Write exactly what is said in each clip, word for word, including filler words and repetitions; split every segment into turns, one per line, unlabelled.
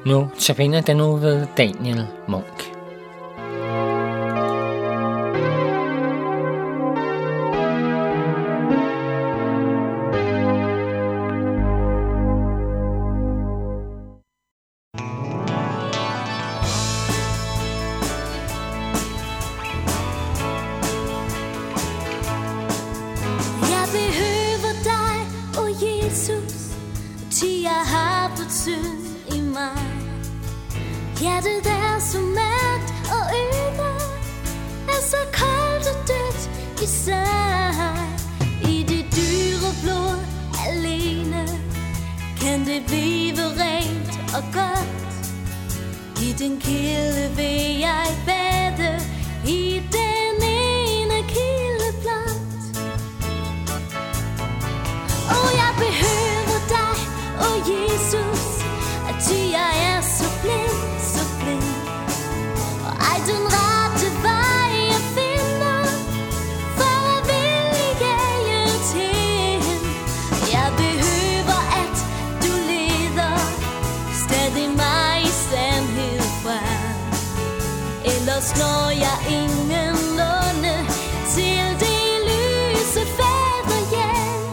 Notabene den nu ved Daniel Munk.
Jeg behøver dig, o Jesus, til jeg har fået synd i mig. Hjertet er så mørkt og øde, er så koldt og dødt i sig. I det dyre blod alene kan det blive rent og godt. I den kilde vil jeg bade, i den ene kilde blot. Og jeg behøver dig, o Jesus, til jeg er så blind, så blind. Og ej den rette vej jeg finder, for at vilje hjem til. Jeg behøver at du leder stadig mig i sandhed frem. Ellers når jeg ingenlunde til det lyse fader hjem.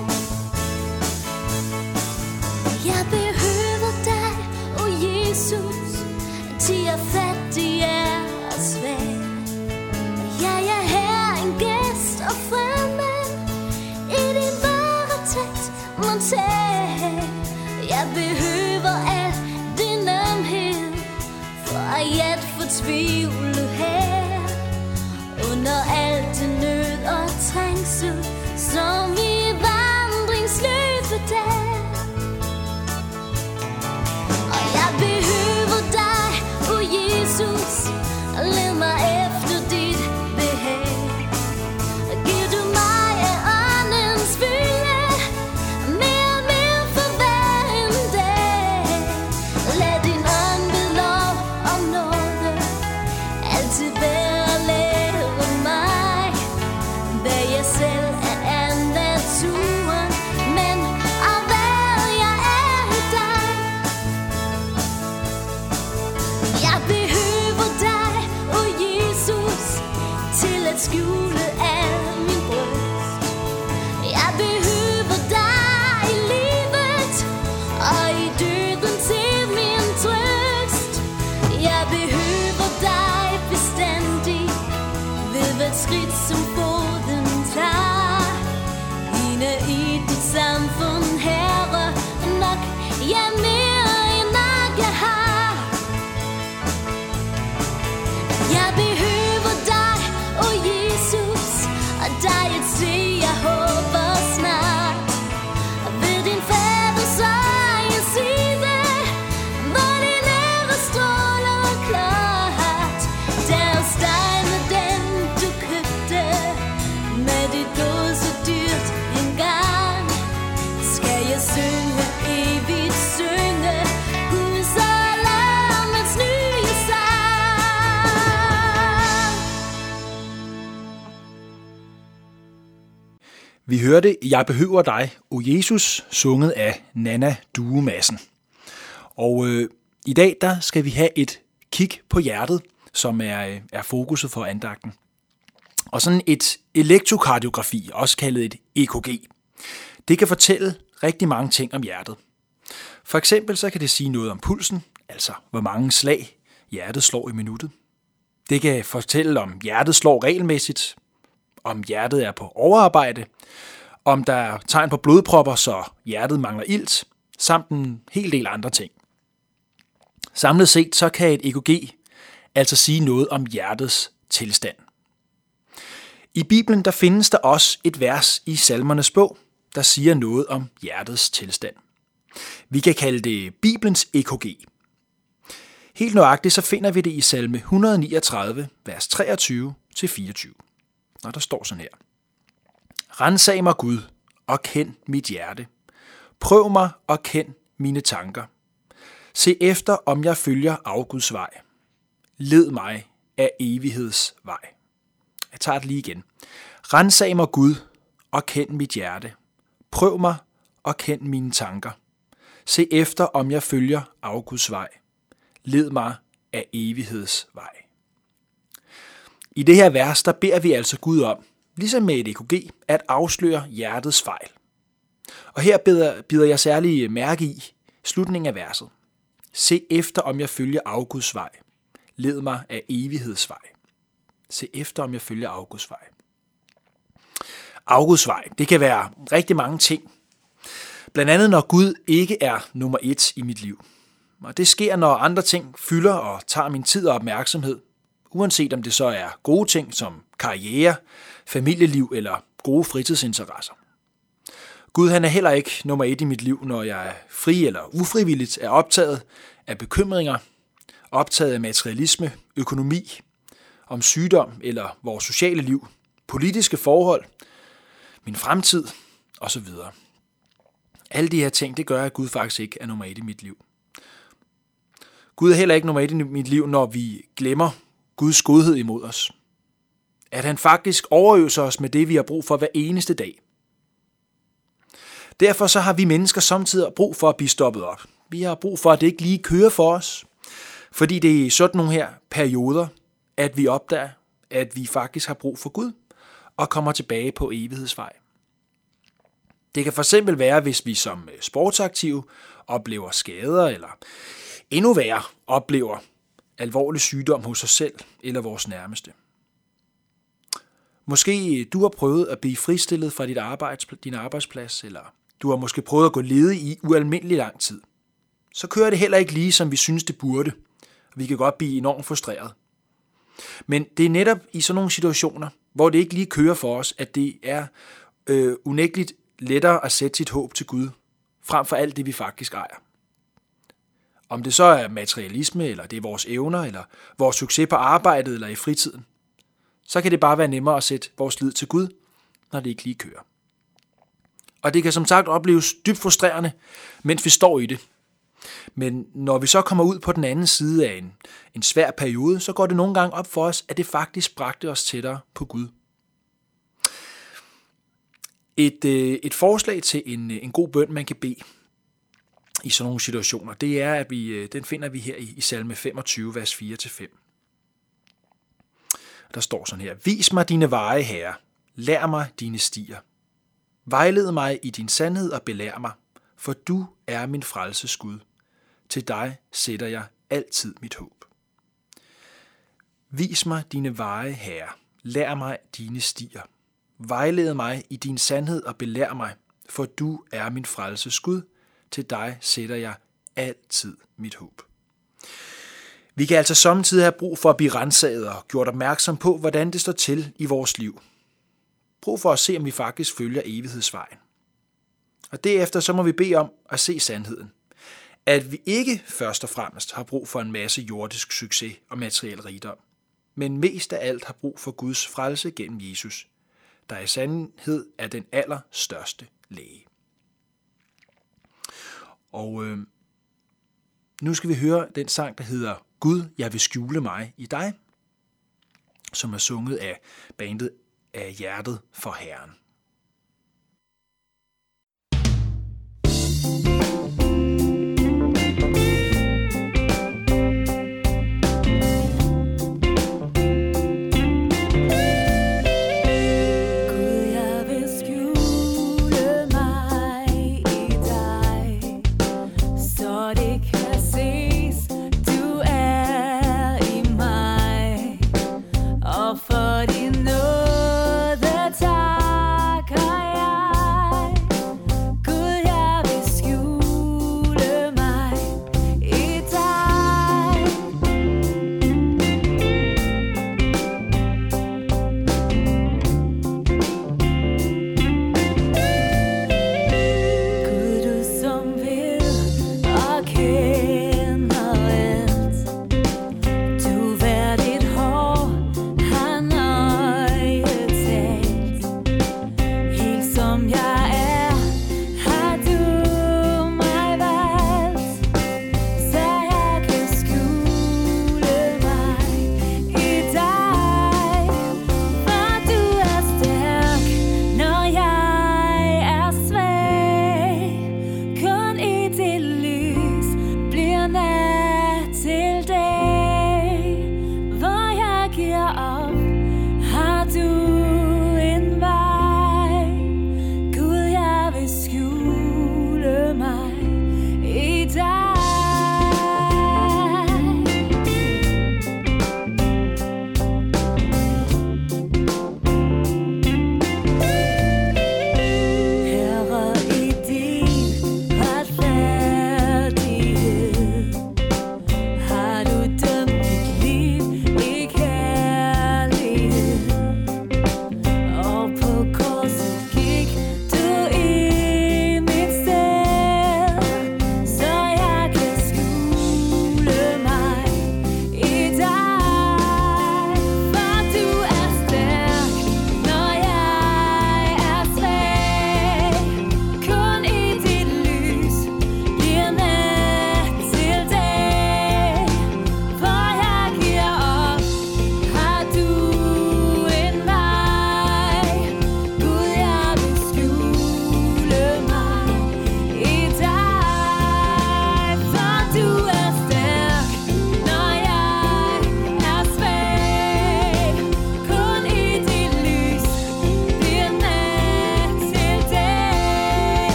Jeg behøver dig, o Jesus, til jeg fattig er og svag. Jeg er her en gæst og fremmed, i din varetægt må tage. Jeg behøver al din ømhed, for at fortvivle her. Under alt det nød og trængsel, som i vandringsløbet der. Og jeg behøver dig, o Jesus, og led mig efter dit behag. Og giv du mig af åndens fylde, mere og mere for hver en dag. Lad din ånd ved lov og nåde altid være og lære mig, hvad jeg selv er af naturen, men af hvad jeg er i dig. Jeg behøver dig, o Jesus, til at skjule al min bryst. Jeg behøver dig i livet og i døden til min trøst. Jeg behøver dig bestandig ved hvert skridt som foden tager. Inde i dit samfund, Herre, nok ja mere end nok jeg har. Jeg behøver dig, o Jesus, og dig at se, jeg håber snart. Og ved din faders øje side, hvor din ære stråler klart. Der hos dig med den du købte, med dit blod så dyrt engang. Skal jeg synge, evigt synge, Guds og lammets nye sang.
Vi hørte Jeg behøver dig, o Jesus, sunget af Nanna Due Madsen. Og øh, i dag der skal vi have et kig på hjertet, som er, øh, er fokuset for andagten. Og sådan et elektrokardiografi, også kaldet et E K G, det kan fortælle rigtig mange ting om hjertet. For eksempel så kan det sige noget om pulsen, altså hvor mange slag hjertet slår i minuttet. Det kan fortælle om hjertet slår regelmæssigt, om hjertet er på overarbejde, om der er tegn på blodpropper, så hjertet mangler ilt, samt en hel del andre ting. Samlet set så kan et E K G altså sige noget om hjertets tilstand. I Bibelen der findes der også et vers i Salmernes bog, der siger noget om hjertets tilstand. Vi kan kalde det Bibelens E K G. Helt nøjagtigt så finder vi det i salme et hundrede niogtredive, vers treogtyve til fireogtyve. Og der står sådan her. Ransag mig Gud, og kend mit hjerte. Prøv mig og kend mine tanker. Se efter, om jeg følger afguds vej. Led mig af evighedsvej. Jeg tager det lige igen. Ransag mig Gud, og kend mit hjerte. Prøv mig og kend mine tanker. Se efter, om jeg følger afguds vej. led mig af evighedsvej. I det her vers, der beder vi altså Gud om, ligesom med et E K G, at afsløre hjertets fejl. Og her bider, bider jeg særlig mærke i slutningen af verset. Se efter, om jeg følger afguds vej. Led mig af evighedsvej. Se efter, om jeg følger afguds vej. Afguds vej, det kan være rigtig mange ting. Blandt andet, når Gud ikke er nummer et i mit liv. Og det sker, når andre ting fylder og tager min tid og opmærksomhed. Uanset om det så er gode ting som karriere, familieliv eller gode fritidsinteresser. Gud han er heller ikke nummer et i mit liv, når jeg fri eller ufrivilligt er optaget af bekymringer, optaget af materialisme, økonomi, om sygdom eller vores sociale liv, politiske forhold, min fremtid osv. Alle de her ting, det gør, at Gud faktisk ikke er nummer et i mit liv. Gud er heller ikke nummer et i mit liv, når vi glemmer Guds godhed imod os. At han faktisk overøser os med det, vi har brug for hver eneste dag. Derfor så har vi mennesker samtidig brug for at blive stoppet op. Vi har brug for, at det ikke lige kører for os. Fordi det er i sådan nogle her perioder, at vi opdager, at vi faktisk har brug for Gud og kommer tilbage på evighedsvej. Det kan fx være, hvis vi som sportsaktive oplever skader, eller endnu værre oplever alvorlig sygdom hos os selv eller vores nærmeste. Måske du har prøvet at blive fristillet fra dit arbejds, din arbejdsplads, eller du har måske prøvet at gå ledig i ualmindelig lang tid. Så kører det heller ikke lige, som vi synes, det burde. Vi kan godt blive enormt frustreret. Men det er netop i sådan nogle situationer, hvor det ikke lige kører for os, at det er øh, unægteligt lettere at sætte sit håb til Gud, frem for alt det, vi faktisk ejer. Om det så er materialisme, eller det er vores evner, eller vores succes på arbejdet, eller i fritiden, så kan det bare være nemmere at sætte vores lid til Gud, når det ikke lige kører. Og det kan som sagt opleves dybt frustrerende, mens vi står i det. Men når vi så kommer ud på den anden side af en, en svær periode, så går det nogle gange op for os, at det faktisk bragte os tættere på Gud. Et, et forslag til en, en god bøn, man kan bede i sådan nogle situationer, det er, at vi, den finder vi her i, i salme femogtyve, vers fire til fem. Der står sådan her: Vis mig dine veje, Herre. Lær mig dine stier. Vejled mig i din sandhed og belær mig, for du er min frelses Gud. Til dig sætter jeg altid mit håb. Vis mig dine veje, Herre. Lær mig dine stier. Vejled mig i din sandhed og belær mig, for du er min frelses Gud. Til dig sætter jeg altid mit håb. Vi kan altså samtidig have brug for at blive renset og gjort opmærksom på, hvordan det står til i vores liv. Brug for at se, om vi faktisk følger evighedsvejen. Og derefter så må vi bede om at se sandheden. At vi ikke først og fremmest har brug for en masse jordisk succes og materiel rigdom, men mest af alt har brug for Guds frelse gennem Jesus, der i sandhed er den allerstørste læge. Og øh, nu skal vi høre den sang, der hedder Gud, jeg vil skjule mig i dig, som er sunget af bandet Af hjertet for Herren.
For din